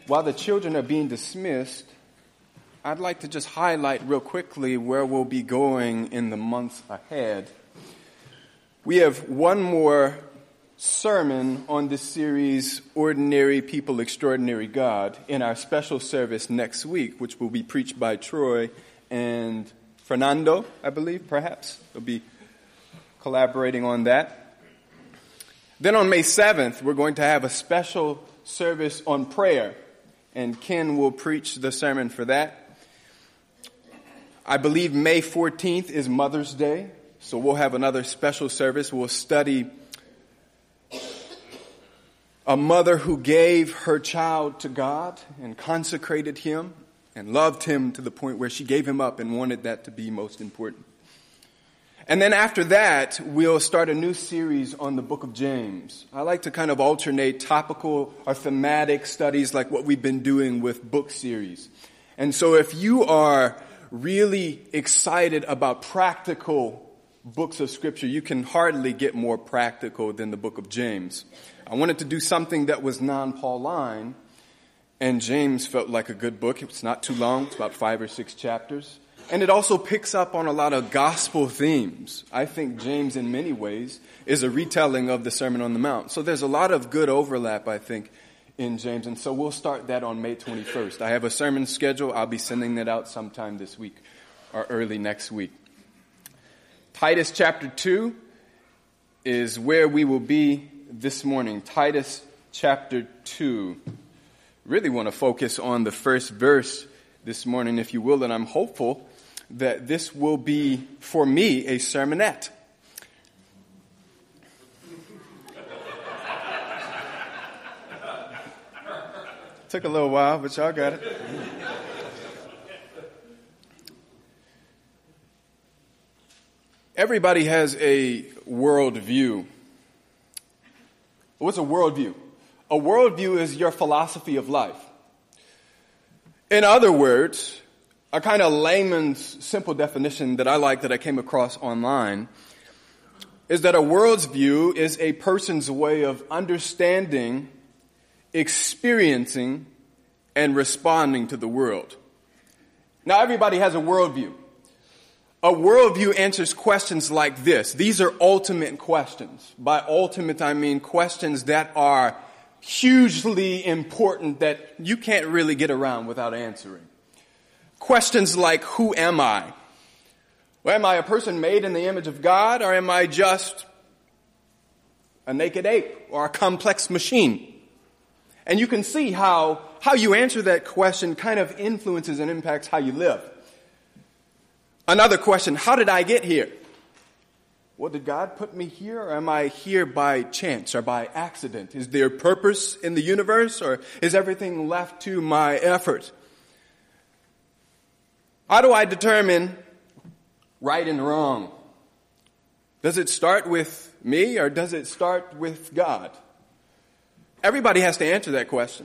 While the children are being dismissed, I'd like to just highlight real quickly where we'll be going in the months ahead. We have one more sermon on this series, Ordinary People, Extraordinary God, in our special service next week, which will be preached by Troy and Fernando, I believe, perhaps. They'll be collaborating on that. Then on May 7th, we're going to have a special service on prayer, and Ken will preach the sermon for that. I believe May 14th is Mother's Day, so we'll have another special service. We'll study a mother who gave her child to God and consecrated him and loved him to the point where she gave him up and wanted that to be most important. And then after that, we'll start a new series on the book of James. I like to kind of alternate topical or thematic studies like what we've been doing with book series. And so if you are really excited about practical books of Scripture, you can hardly get more practical than the book of James. I wanted to do something that was non-Pauline, and James felt like a good book. It's not too long. It's about 5 or 6 chapters. And it also picks up on a lot of gospel themes. I think James, in many ways, is a retelling of the Sermon on the Mount. So there's a lot of good overlap, I think, in James. And so we'll start that on May 21st. I have a sermon schedule. I'll be sending that out sometime this week or early next week. Titus chapter 2 is where we will be this morning. Titus chapter 2. Really want to focus on the first verse this morning, if you will, and I'm hopeful that this will be, for me, a sermonette. Took a little while, but y'all got it. Everybody has a worldview. What's a worldview? A worldview is your philosophy of life. In other words, a kind of layman's simple definition that I like that I came across online is that a world's view is a person's way of understanding, experiencing, and responding to the world. Now, everybody has a worldview. A worldview answers questions like this. These are ultimate questions. By ultimate, I mean questions that are hugely important that you can't really get around without answering. Questions like, who am I? Well, am I a person made in the image of God, or am I just a naked ape or a complex machine? And you can see how you answer that question kind of influences and impacts how you live. Another question, how did I get here? Well, did God put me here, or am I here by chance or by accident? Is there purpose in the universe, or is everything left to my effort? How do I determine right and wrong? Does it start with me, or does it start with God? Everybody has to answer that question.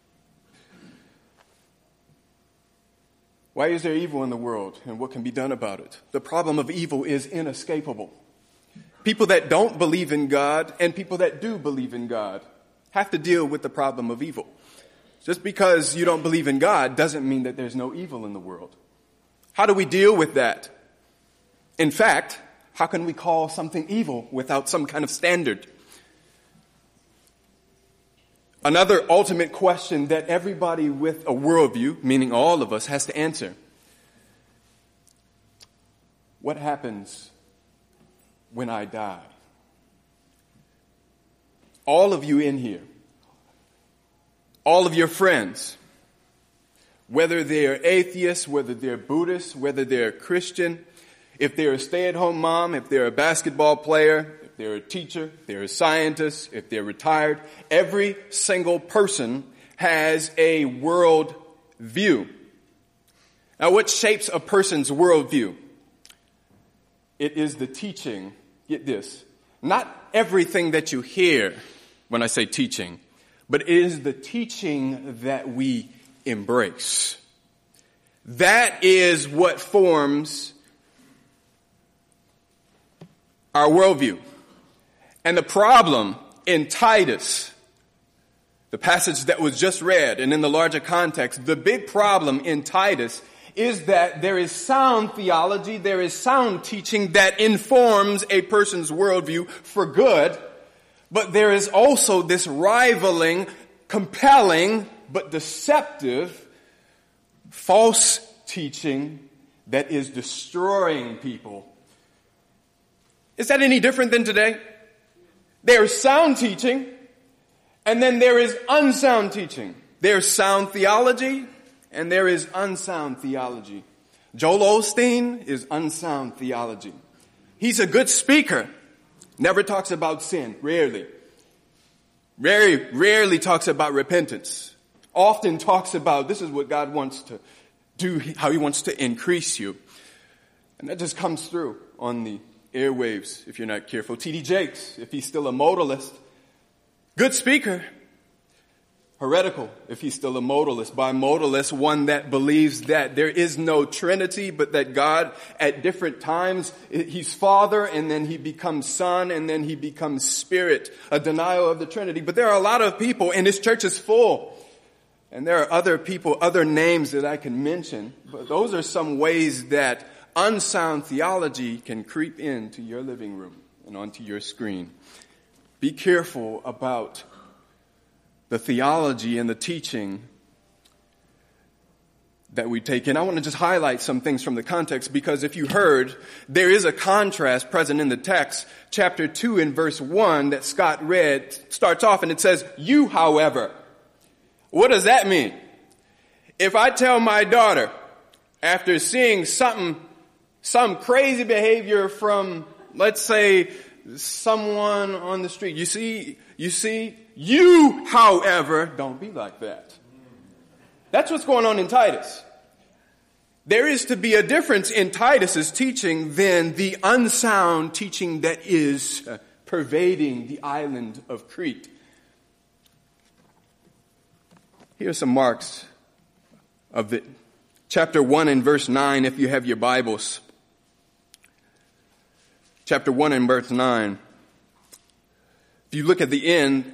Why is there evil in the world, and what can be done about it? The problem of evil is inescapable. People that don't believe in God and people that do believe in God have to deal with the problem of evil. Just because you don't believe in God doesn't mean that there's no evil in the world. How do we deal with that? In fact, how can we call something evil without some kind of standard? Another ultimate question that everybody with a worldview, meaning all of us, has to answer. What happens when I die? All of you in here, all of your friends, whether they're atheists, whether they're Buddhists, whether they're Christian, if they're a stay-at-home mom, if they're a basketball player, if they're a teacher, if they're a scientist, if they're retired, every single person has a world view. Now, what shapes a person's worldview? It is the teaching. Get this. Not everything that you hear when I say teaching, but it is the teaching that we embrace. That is what forms our worldview. And the problem in Titus, the passage that was just read, and in the larger context, the big problem in Titus is that there is sound theology, there is sound teaching that informs a person's worldview for good, but there is also this rivaling, compelling, but deceptive, false teaching that is destroying people. Is that any different than today? There is sound teaching, and then there is unsound teaching. There is sound theology, and there is unsound theology. Joel Osteen is unsound theology. He's a good speaker. Never talks about sin. Rarely. Very rarely talks about repentance. Often talks about this is what God wants to do, how he wants to increase you. And that just comes through on the airwaves if you're not careful. T.D. Jakes, if he's still a modalist. Good speaker. Heretical, if he's still a modalist. By modalist, one that believes that there is no Trinity, but that God at different times, he's Father, and then he becomes Son, and then he becomes Spirit. A denial of the Trinity. But there are a lot of people, and this church is full. And there are other people, other names that I can mention. But those are some ways that unsound theology can creep into your living room and onto your screen. Be careful about the theology and the teaching that we take in. I want to just highlight some things from the context because if you heard, there is a contrast present in the text. Chapter 2 and verse 1 that Scott read starts off and it says, "You, however." What does that mean? If I tell my daughter, after seeing some crazy behavior from, let's say, someone on the street, you see, you, however, don't be like that. That's what's going on in Titus. There is to be a difference in Titus's teaching than the unsound teaching that is pervading the island of Crete. Here are some marks of it. Chapter 1 and verse 9, if you have your Bibles. Chapter 1 and verse 9. If you look at the end,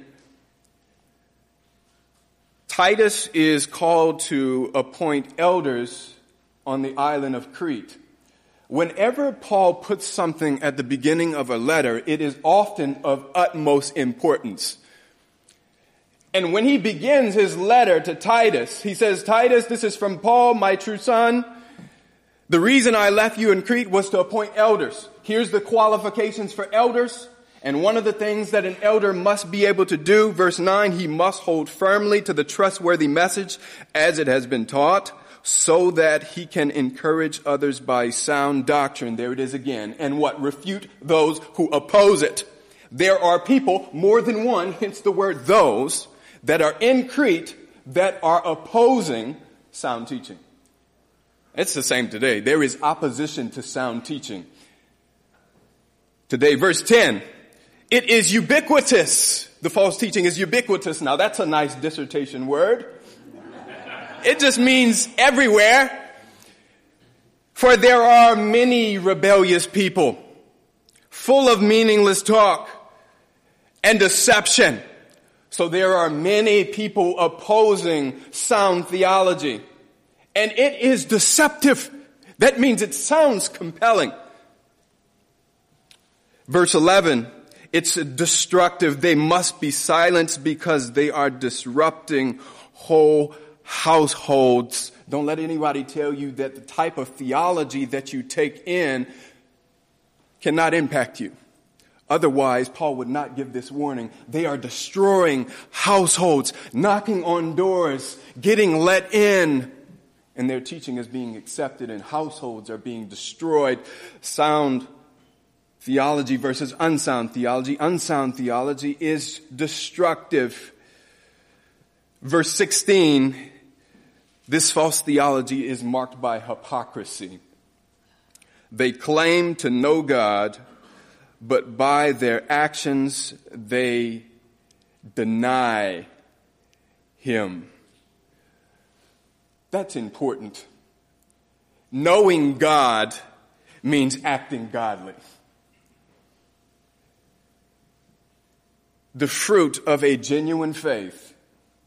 Titus is called to appoint elders on the island of Crete. Whenever Paul puts something at the beginning of a letter, it is often of utmost importance. And when he begins his letter to Titus, he says, "Titus, this is from Paul, my true son. The reason I left you in Crete was to appoint elders." Here's the qualifications for elders. And one of the things that an elder must be able to do, verse 9, he must hold firmly to the trustworthy message as it has been taught, so that he can encourage others by sound doctrine. There it is again. And what? Refute those who oppose it. There are people, more than one, hence the word those, that are in Crete that are opposing sound teaching. It's the same today. There is opposition to sound teaching. Today, verse 10, it is ubiquitous. The false teaching is ubiquitous. Now that's a nice dissertation word. It just means everywhere. For there are many rebellious people, full of meaningless talk and deception. So there are many people opposing sound theology. And it is deceptive. That means it sounds compelling. Verse 11, it's destructive. They must be silenced because they are disrupting whole households. Don't let anybody tell you that the type of theology that you take in cannot impact you. Otherwise, Paul would not give this warning. They are destroying households, knocking on doors, getting let in. And their teaching is being accepted and households are being destroyed. Sound theology versus unsound theology. Unsound theology is destructive. Verse 16, this false theology is marked by hypocrisy. They claim to know God, but by their actions they deny Him. That's important. Knowing God means acting godly. The fruit of a genuine faith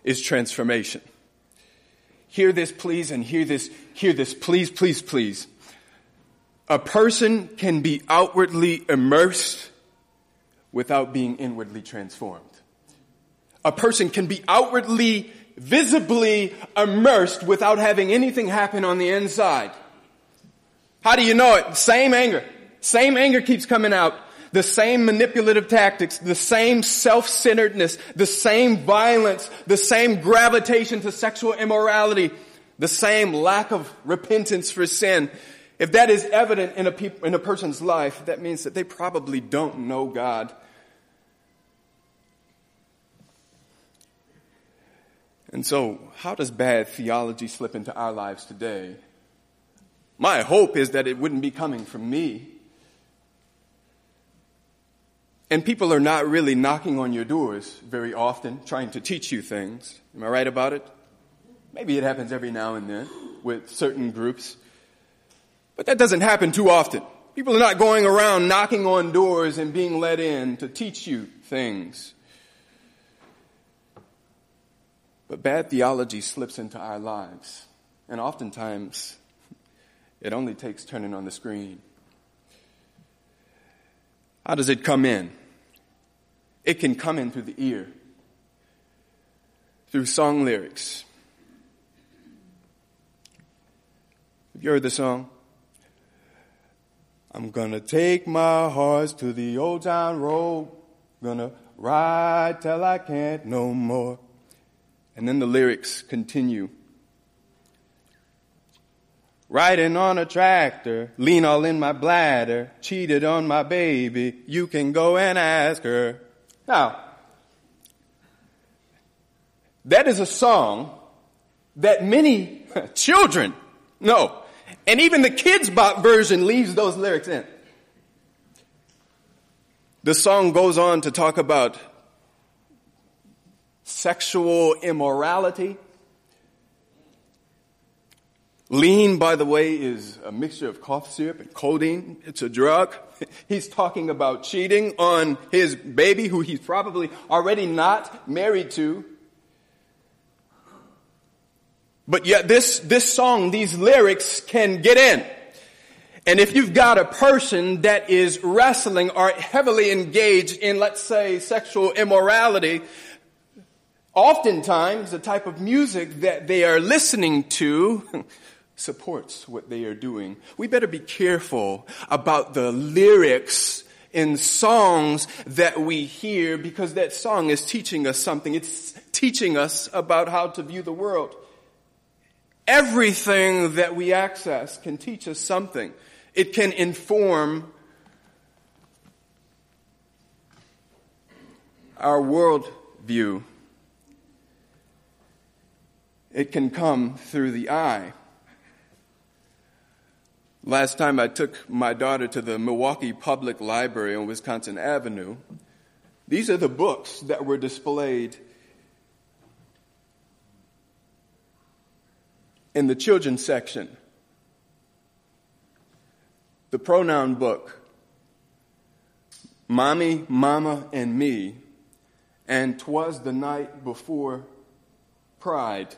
is transformation. Hear this, please, and hear this, please, please, please. A person can be outwardly immersed without being inwardly transformed. A person can be outwardly, visibly immersed without having anything happen on the inside. How do you know it? Same anger. Same anger keeps coming out. The same manipulative tactics, the same self-centeredness, the same violence, the same gravitation to sexual immorality, the same lack of repentance for sin. If that is evident in a person's life, that means that they probably don't know God. And so, how does bad theology slip into our lives today? My hope is that it wouldn't be coming from me. And people are not really knocking on your doors very often, trying to teach you things. Am I right about it? Maybe it happens every now and then with certain groups. But that doesn't happen too often. People are not going around knocking on doors and being let in to teach you things. But bad theology slips into our lives. And oftentimes, it only takes turning on the screen. How does it come in? It can come in through the ear, through song lyrics. Have you heard the song? I'm gonna take my horse to the old town road, gonna ride till I can't no more. And then the lyrics continue. Riding on a tractor, lean all in my bladder, cheated on my baby, you can go and ask her. Now, that is a song that many children know. And even the kids' version leaves those lyrics in. The song goes on to talk about sexual immorality. Lean, by the way, is a mixture of cough syrup and codeine. It's a drug. He's talking about cheating on his baby, who he's probably already not married to. But yet this song, these lyrics can get in. And if you've got a person that is wrestling or heavily engaged in, let's say, sexual immorality, oftentimes the type of music that they are listening to supports what they are doing. We better be careful about the lyrics in songs that we hear, because that song is teaching us something. It's teaching us about how to view the world. Everything that we access can teach us something. It can inform our world view. It can come through the eye. Last time I took my daughter to the Milwaukee Public Library on Wisconsin Avenue, these are the books that were displayed in the children's section. The pronoun book, Mommy, Mama, and Me, and 'Twas the Night Before Pride.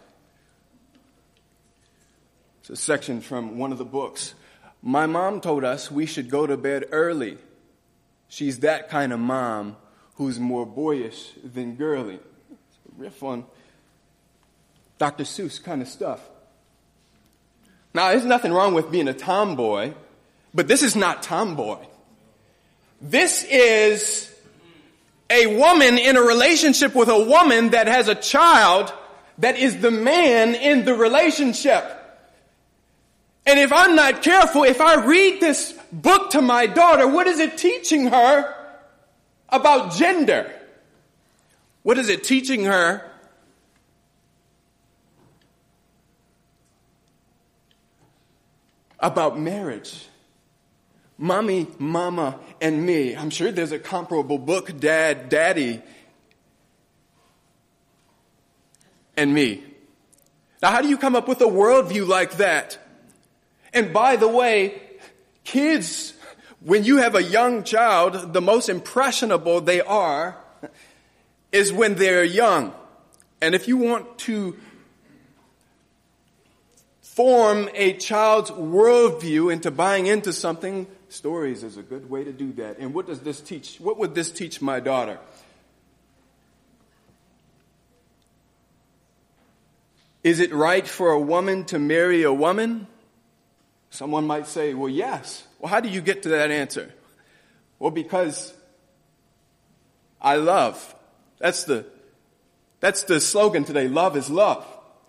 It's a section from one of the books. My mom told us we should go to bed early. She's that kind of mom who's more boyish than girly. It's a riff on Dr. Seuss kind of stuff. Now, there's nothing wrong with being a tomboy, but this is not tomboy. This is a woman in a relationship with a woman that has a child that is the man in the relationship. And if I'm not careful, if I read this book to my daughter, what is it teaching her about gender? What is it teaching her about marriage? Mommy, Mama, and Me. I'm sure there's a comparable book, Dad, Daddy, and Me. Now, how do you come up with a worldview like that? And by the way, kids, when you have a young child, the most impressionable they are is when they're young. And if you want to form a child's worldview into buying into something, stories is a good way to do that. And what does this teach? What would this teach my daughter? Is it right for a woman to marry a woman? Someone might say, well, yes. Well, how do you get to that answer? Well, because I love. That's the slogan today. Love is love.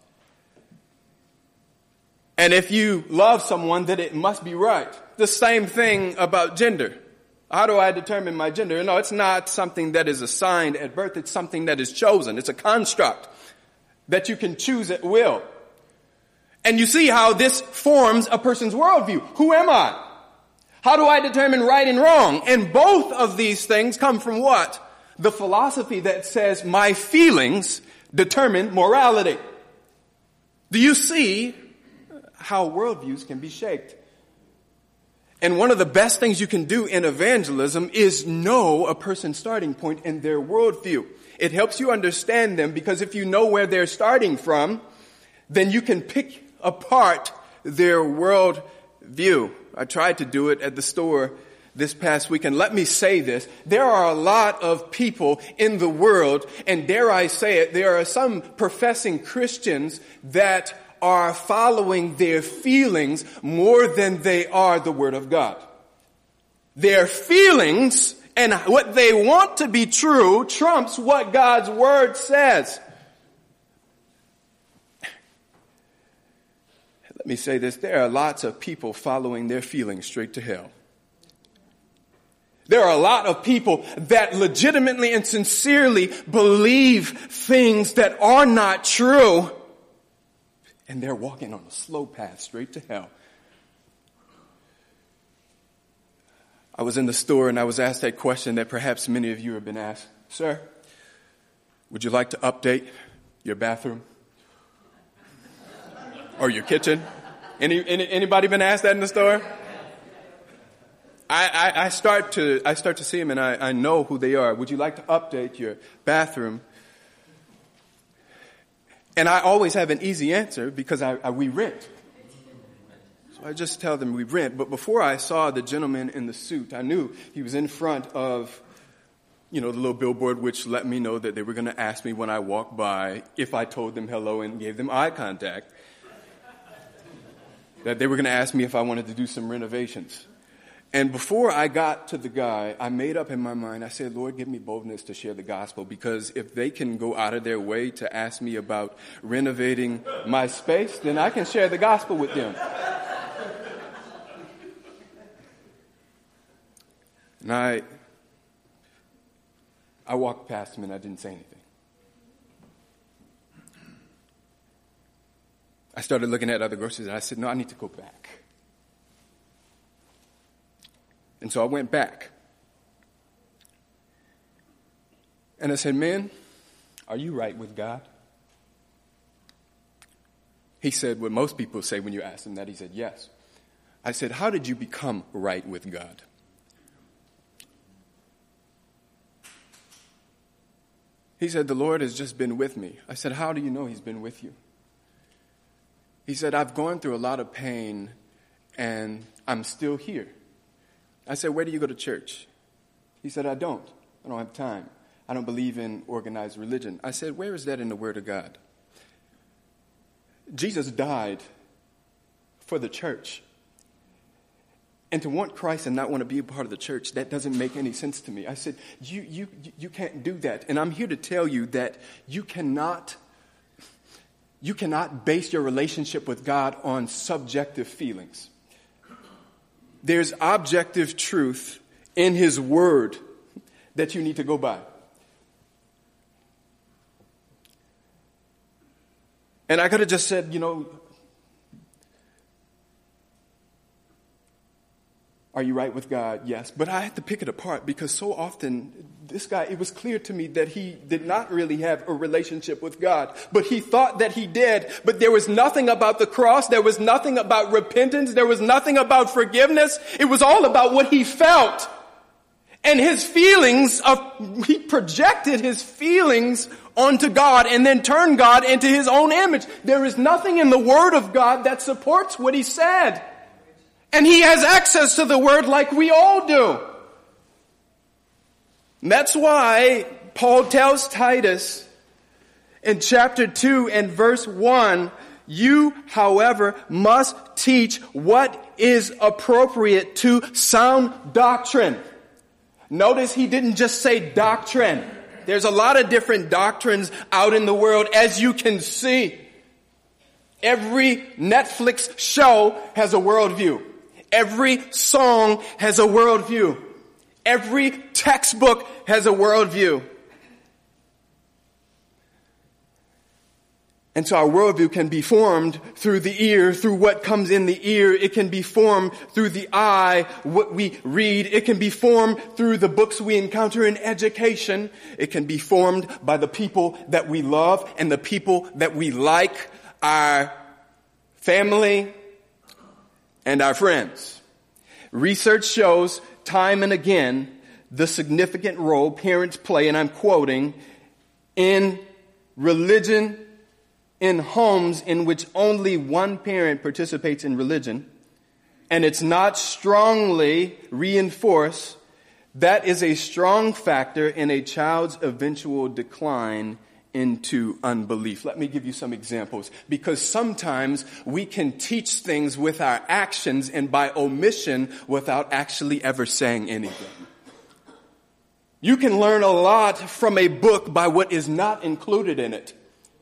And if you love someone, then it must be right. The same thing about gender. How do I determine my gender? No, it's not something that is assigned at birth. It's something that is chosen. It's a construct that you can choose at will. And you see how this forms a person's worldview. Who am I? How do I determine right and wrong? And both of these things come from what? The philosophy that says my feelings determine morality. Do you see how worldviews can be shaped? And one of the best things you can do in evangelism is know a person's starting point and their worldview. It helps you understand them, because if you know where they're starting from, then you can pick apart their worldview. I tried to do it at the store this past week, and let me say this. There are a lot of people in the world, and dare I say it, there are some professing Christians that are following their feelings more than they are the Word of God. Their feelings and what they want to be true trumps what God's Word says. Let me say this. There are lots of people following their feelings straight to hell. There are a lot of people that legitimately and sincerely believe things that are not true, and they're walking on a slow path straight to hell. I was in the store and I was asked that question that perhaps many of you have been asked. Sir, would you like to update your bathroom? Or your kitchen? Anybody been asked that in the store? I start to see them, and I know who they are. Would you like to update your bathroom? And I always have an easy answer, because we rent. So I just tell them we rent. But before I saw the gentleman in the suit, I knew he was in front of, the little billboard, which let me know that they were going to ask me when I walked by if I told them hello and gave them eye contact. That they were going to ask me if I wanted to do some renovations. And before I got to the guy, I made up in my mind, I said, Lord, give me boldness to share the gospel, because if they can go out of their way to ask me about renovating my space, then I can share the gospel with them. And I walked past him and I didn't say anything. I started looking at other groceries and I said, no, I need to go back. And so I went back. And I said, man, are you right with God? He said what most people say when you ask them that. He said, yes. I said, how did you become right with God? He said, the Lord has just been with me. I said, how do you know He's been with you? He said, I've gone through a lot of pain and I'm still here. I said, where do you go to church? He said, I don't have time. I don't believe in organized religion. I said, where is that in the Word of God? Jesus died for the church. And to want Christ and not want to be a part of the church, that doesn't make any sense to me. I said, you can't do that. And I'm here to tell you that you cannot base your relationship with God on subjective feelings. There's objective truth in His Word that you need to go by. And I could have just said, are you right with God? Yes. But I had to pick it apart, because so often this guy, it was clear to me that he did not really have a relationship with God, but he thought that he did. But there was nothing about the cross. There was nothing about repentance. There was nothing about forgiveness. It was all about what he felt. And he projected his feelings onto God and then turned God into his own image. There is nothing in the Word of God that supports what he said. And he has access to the Word like we all do. And that's why Paul tells Titus in chapter 2 and verse 1, you, however, must teach what is appropriate to sound doctrine. Notice he didn't just say doctrine. There's a lot of different doctrines out in the world, as you can see. Every Netflix show has a worldview. Every song has a worldview. Every textbook has a worldview. And so our worldview can be formed through the ear, through what comes in the ear. It can be formed through the eye, what we read. It can be formed through the books we encounter in education. It can be formed by the people that we love and the people that we like, our family and our friends. Research shows time and again the significant role parents play, and I'm quoting, in religion in homes in which only one parent participates in religion, and it's not strongly reinforced, that is a strong factor in a child's eventual decline into unbelief. Let me give you some examples, because sometimes we can teach things with our actions and by omission without actually ever saying anything. You can learn a lot from a book by what is not included in it.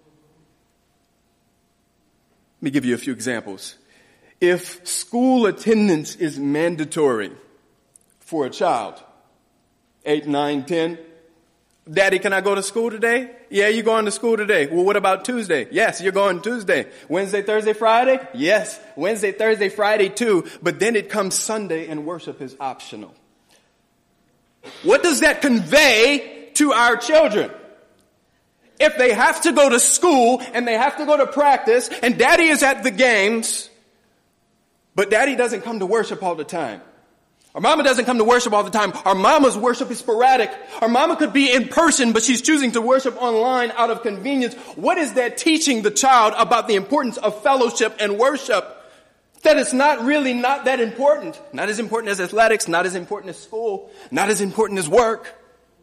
Let me give you a few examples. If school attendance is mandatory for a child, 8, 9, 10, Daddy, can I go to school today? Yeah, you're going to school today. Well, what about Tuesday? Yes, you're going Tuesday. Wednesday, Thursday, Friday? Yes, Wednesday, Thursday, Friday too. But then it comes Sunday and worship is optional. What does that convey to our children? If they have to go to school and they have to go to practice and Daddy is at the games, but Daddy doesn't come to worship all the time. Our mama doesn't come to worship all the time. Our mama's worship is sporadic. Our mama could be in person, but she's choosing to worship online out of convenience. What is that teaching the child about the importance of fellowship and worship? That it's not that important. Not as important as athletics, not as important as school, not as important as work.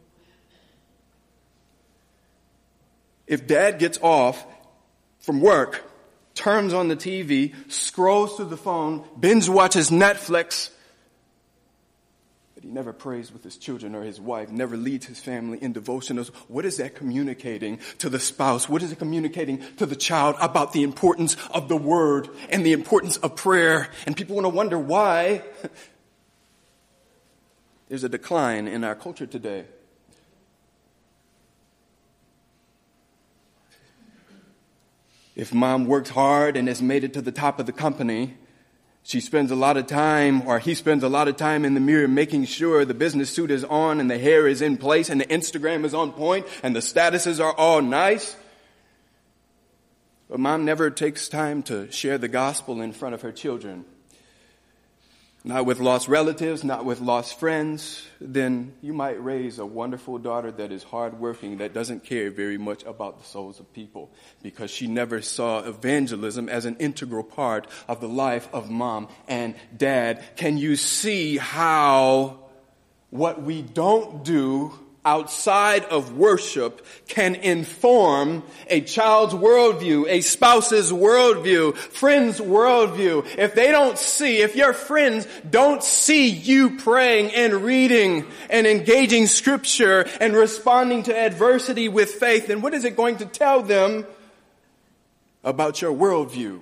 If Dad gets off from work, turns on the TV, scrolls through the phone, binge watches Netflix, but he never prays with his children or his wife, never leads his family in devotionals, what is that communicating to the spouse? What is it communicating to the child about the importance of the word and the importance of prayer? And people want to wonder why there's a decline in our culture today. If mom works hard and has made it to the top of the company, she spends a lot of time, or he spends a lot of time in the mirror making sure the business suit is on and the hair is in place and the Instagram is on point and the statuses are all nice. But mom never takes time to share the gospel in front of her children. Not with lost relatives, not with lost friends. Then you might raise a wonderful daughter that is hardworking, that doesn't care very much about the souls of people, because she never saw evangelism as an integral part of the life of mom and dad. Can you see how what we don't do outside of worship can inform a child's worldview, a spouse's worldview, friends' worldview? If your friends don't see you praying and reading and engaging scripture and responding to adversity with faith, then what is it going to tell them about your worldview?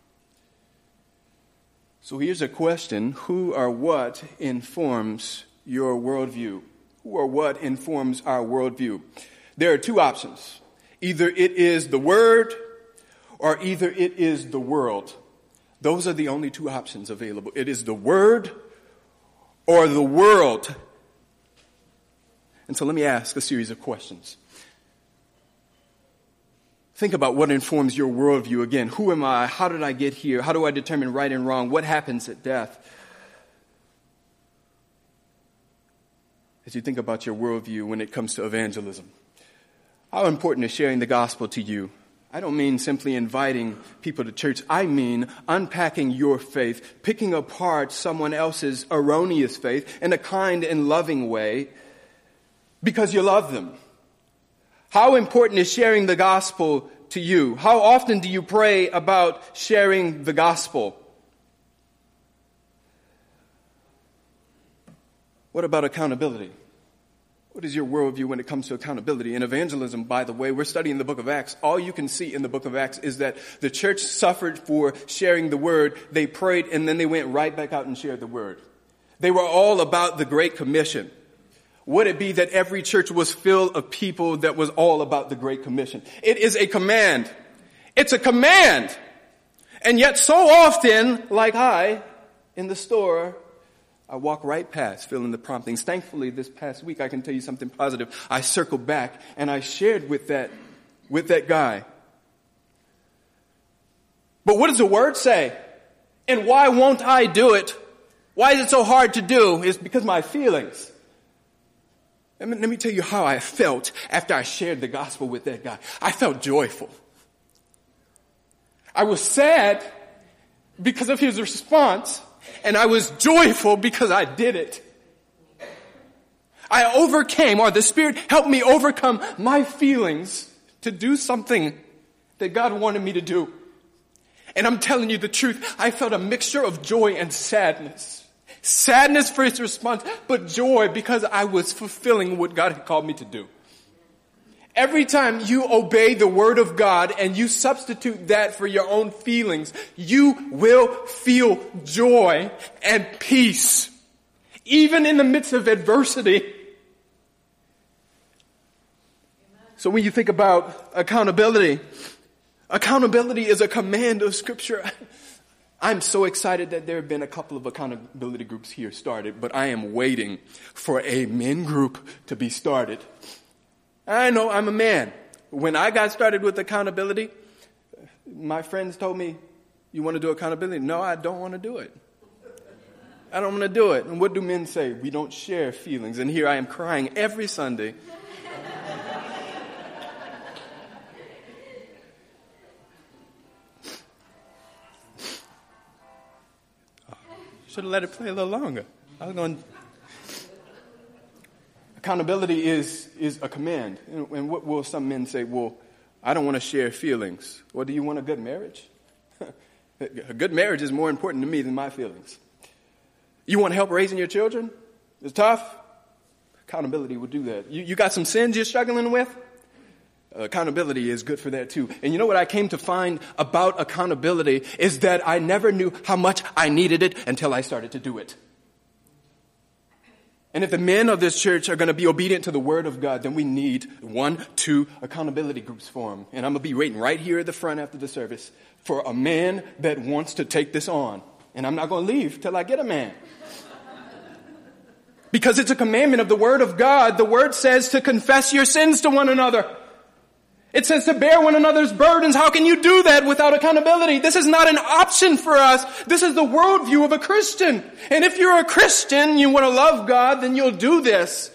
So here's a question: who or what informs your worldview? Who or what informs our worldview? There are two options. Either it is the Word or either it is the world. Those are the only two options available. It is the Word or the world. And so let me ask a series of questions. Think about what informs your worldview again. Who am I? How did I get here? How do I determine right and wrong? What happens at death? as you think about your worldview when it comes to evangelism. How important is sharing the gospel to you? I don't mean simply inviting people to church. I mean unpacking your faith, picking apart someone else's erroneous faith in a kind and loving way because you love them. How important is sharing the gospel to you? How often do you pray about sharing the gospel? What about accountability? What is your worldview when it comes to accountability? In evangelism, by the way, we're studying the book of Acts. All you can see in the book of Acts is that the church suffered for sharing the word. They prayed, and then they went right back out and shared the word. They were all about the Great Commission. Would it be that every church was filled of people that was all about the Great Commission? It is a command. It's a command. And yet so often, like in the store, I walk right past, filling the promptings. Thankfully, this past week, I can tell you something positive. I circled back and I shared with that guy. But what does the word say? And why won't I do it? Why is it so hard to do? It's because my feelings. Let me tell you how I felt after I shared the gospel with that guy. I felt joyful. I was sad because of his response. And I was joyful because I did it. I overcame, or the Spirit helped me overcome my feelings to do something that God wanted me to do. And I'm telling you the truth, I felt a mixture of joy and sadness. Sadness for his response, but joy because I was fulfilling what God had called me to do. Every time you obey the word of God and you substitute that for your own feelings, you will feel joy and peace, even in the midst of adversity. So when you think about accountability, accountability is a command of Scripture. I'm so excited that there have been a couple of accountability groups here started, but I am waiting for a men group to be started. I know I'm a man. When I got started with accountability, my friends told me, you want to do accountability? No, I don't want to do it. I don't want to do it. And what do men say? We don't share feelings. And here I am crying every Sunday. Should have let it play a little longer. I was going. Accountability is a command. And what will some men say? Well, I don't want to share feelings. Well, do you want a good marriage? A good marriage is more important to me than my feelings. You want help raising your children? It's tough. Accountability will do that. You got some sins you're struggling with? Accountability is good for that too. And you know what I came to find about accountability is that I never knew how much I needed it until I started to do it. And if the men of this church are going to be obedient to the word of God, then we need 1-2 accountability groups for them. And I'm going to be waiting right here at the front after the service for a man that wants to take this on. And I'm not going to leave till I get a man. Because it's a commandment of the word of God. The word says to confess your sins to one another. It says to bear one another's burdens. How can you do that without accountability? This is not an option for us. This is the worldview of a Christian. And if you're a Christian, you want to love God, then you'll do this.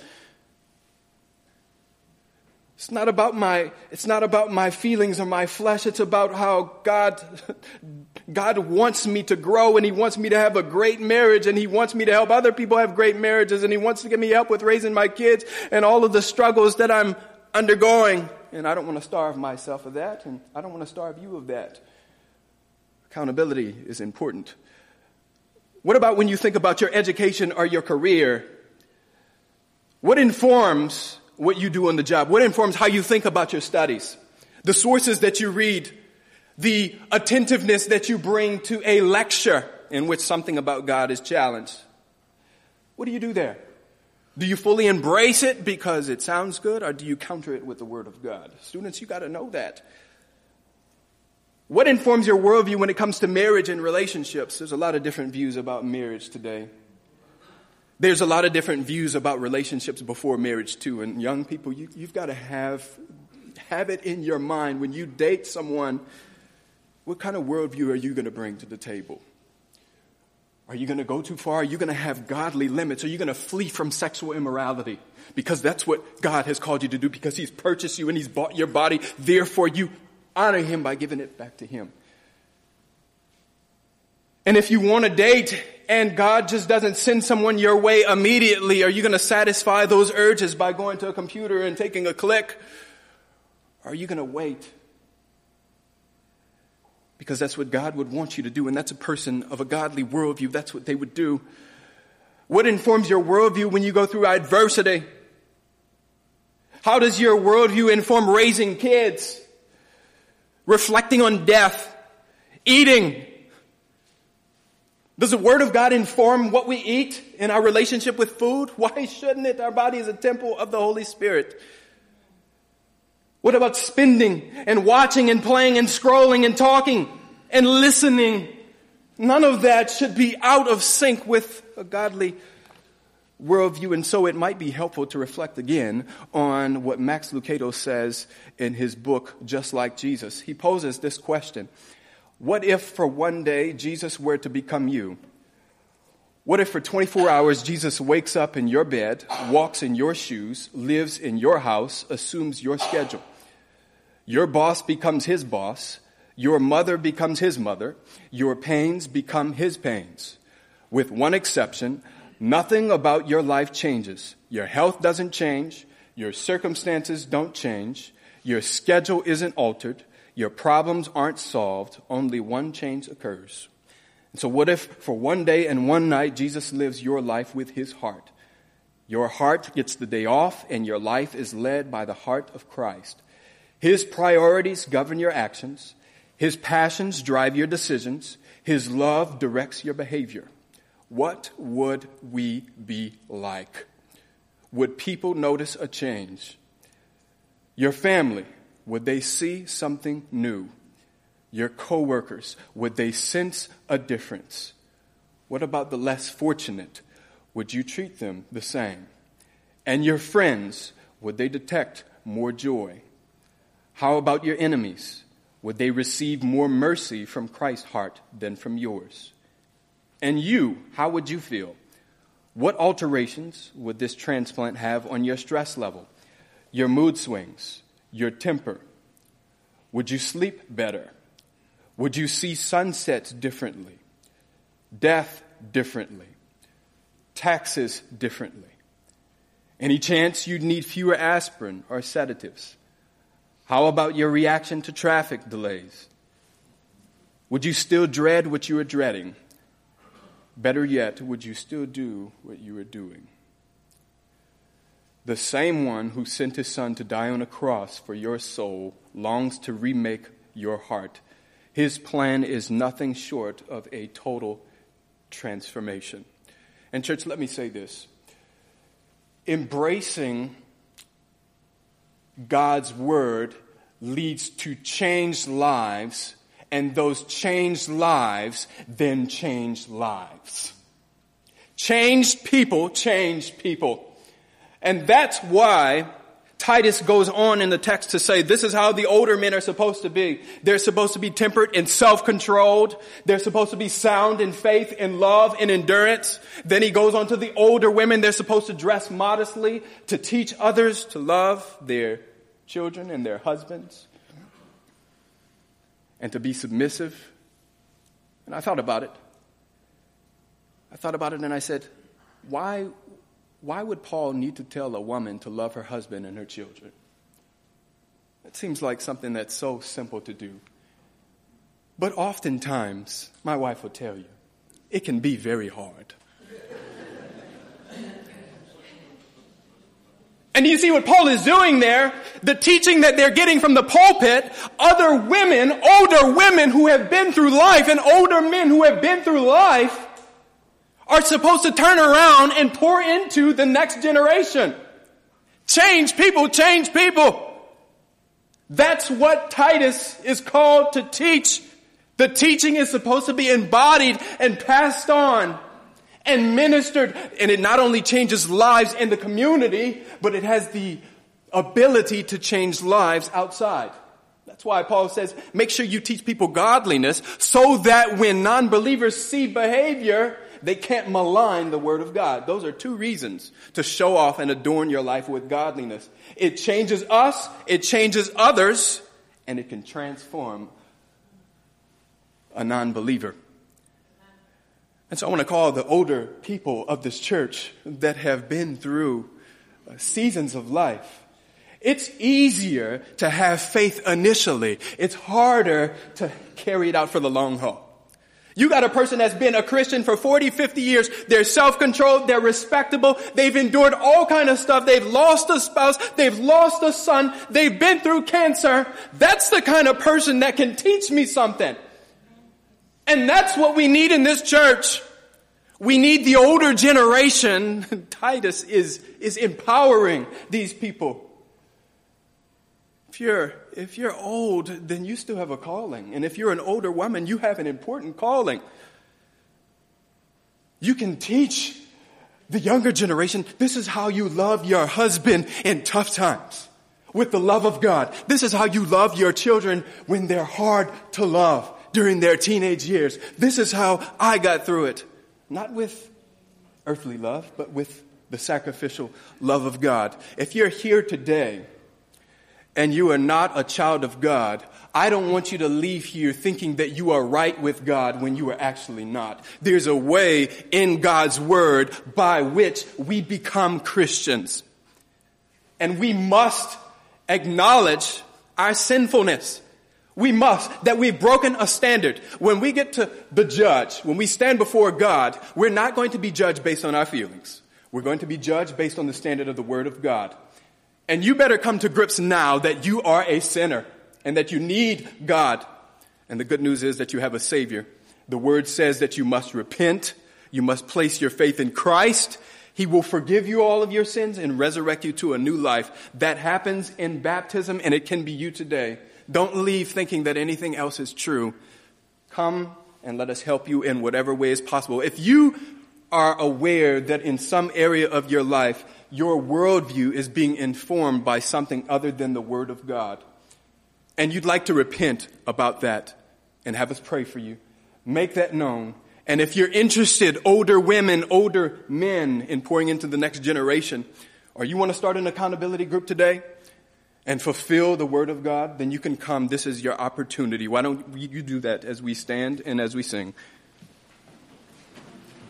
It's not about my feelings or my flesh. It's about how God wants me to grow, and He wants me to have a great marriage, and He wants me to help other people have great marriages, and He wants to give me help with raising my kids and all of the struggles that I'm undergoing. And I don't want to starve myself of that, and I don't want to starve you of that. Accountability is important. What about when you think about your education or your career? What informs what you do on the job? What informs how you think about your studies? The sources that you read, the attentiveness that you bring to a lecture in which something about God is challenged. What do you do there? Do you fully embrace it because it sounds good, or do you counter it with the Word of God? Students, you got to know that. What informs your worldview when it comes to marriage and relationships? There's a lot of different views about marriage today. There's a lot of different views about relationships before marriage too. And young people, you've got to have it in your mind when you date someone, what kind of worldview are you going to bring to the table? Are you going to go too far? Are you going to have godly limits? Are you going to flee from sexual immorality? Because that's what God has called you to do, because he's purchased you and he's bought your body. Therefore, you honor him by giving it back to him. And if you want to date and God just doesn't send someone your way immediately, are you going to satisfy those urges by going to a computer and taking a click? Or are you going to wait? Because that's what God would want you to do, and that's a person of a godly worldview. That's what they would do. What informs your worldview when you go through adversity? How does your worldview inform raising kids? Reflecting on death? Eating? Does the Word of God inform what we eat in our relationship with food? Why shouldn't it? Our body is a temple of the Holy Spirit. What about spending and watching and playing and scrolling and talking and listening? None of that should be out of sync with a godly worldview. And so it might be helpful to reflect again on what Max Lucado says in his book, Just Like Jesus. He poses this question. What if for one day Jesus were to become you? What if for 24 hours Jesus wakes up in your bed, walks in your shoes, lives in your house, assumes your schedule? Your boss becomes his boss. Your mother becomes his mother. Your pains become his pains. With one exception, nothing about your life changes. Your health doesn't change. Your circumstances don't change. Your schedule isn't altered. Your problems aren't solved. Only one change occurs. And so what if for one day and one night Jesus lives your life with his heart? Your heart gets the day off and your life is led by the heart of Christ. His priorities govern your actions. His passions drive your decisions. His love directs your behavior. What would we be like? Would people notice a change? Your family, would they see something new? Your coworkers, would they sense a difference? What about the less fortunate? Would you treat them the same? And your friends, would they detect more joy? How about your enemies? Would they receive more mercy from Christ's heart than from yours? And you, how would you feel? What alterations would this transplant have on your stress level, your mood swings, your temper? Would you sleep better? Would you see sunsets differently, death differently, taxes differently? Any chance you'd need fewer aspirin or sedatives? How about your reaction to traffic delays? Would you still dread what you were dreading? Better yet, would you still do what you were doing? The same one who sent his son to die on a cross for your soul longs to remake your heart. His plan is nothing short of a total transformation. And church, let me say this. Embracing God's word leads to changed lives, and those changed lives then change lives. Changed people change people. And that's why Titus goes on in the text to say this is how the older men are supposed to be. They're supposed to be tempered and self-controlled. They're supposed to be sound in faith and love and endurance. Then he goes on to the older women. They're supposed to dress modestly, to teach others to love their children and their husbands, and to be submissive. And I thought about it. And I said, why would Paul need to tell a woman to love her husband and her children? It seems like something that's so simple to do. But oftentimes, my wife will tell you, it can be very hard. And you see what Paul is doing there? The teaching that they're getting from the pulpit, other women, older women who have been through life and older men who have been through life are supposed to turn around and pour into the next generation. Change people, change people. That's what Titus is called to teach. The teaching is supposed to be embodied and passed on and ministered. And it not only changes lives in the community, but it has the ability to change lives outside. That's why Paul says, make sure you teach people godliness so that when non-believers see behavior they can't malign the Word of God. Those are two reasons to show off and adorn your life with godliness. It changes us, it changes others, and it can transform a non-believer. And so I want to call the older people of this church that have been through seasons of life. It's easier to have faith initially. It's harder to carry it out for the long haul. You got a person that's been a Christian for 40, 50 years. They're self-controlled. They're respectable. They've endured all kind of stuff. They've lost a spouse. They've lost a son. They've been through cancer. That's the kind of person that can teach me something. And that's what we need in this church. We need the older generation. Titus is empowering these people. If you're old, then you still have a calling. And if you're an older woman, you have an important calling. You can teach the younger generation, this is how you love your husband in tough times with the love of God. This is how you love your children when they're hard to love during their teenage years. This is how I got through it. Not with earthly love, but with the sacrificial love of God. If you're here today and you are not a child of God, I don't want you to leave here thinking that you are right with God when you are actually not. There's a way in God's Word by which we become Christians. And we must acknowledge our sinfulness. We must, that we've broken a standard. When we get to the judge, when we stand before God, we're not going to be judged based on our feelings. We're going to be judged based on the standard of the Word of God. And you better come to grips now that you are a sinner and that you need God. And the good news is that you have a Savior. The Word says that you must repent. You must place your faith in Christ. He will forgive you all of your sins and resurrect you to a new life. That happens in baptism, and it can be you today. Don't leave thinking that anything else is true. Come and let us help you in whatever way is possible. If you are aware that in some area of your life, your worldview is being informed by something other than the Word of God, and you'd like to repent about that and have us pray for you, make that known. And if you're interested, older women, older men, in pouring into the next generation, or you want to start an accountability group today and fulfill the Word of God, then you can come. This is your opportunity. Why don't you do that as we stand and as we sing?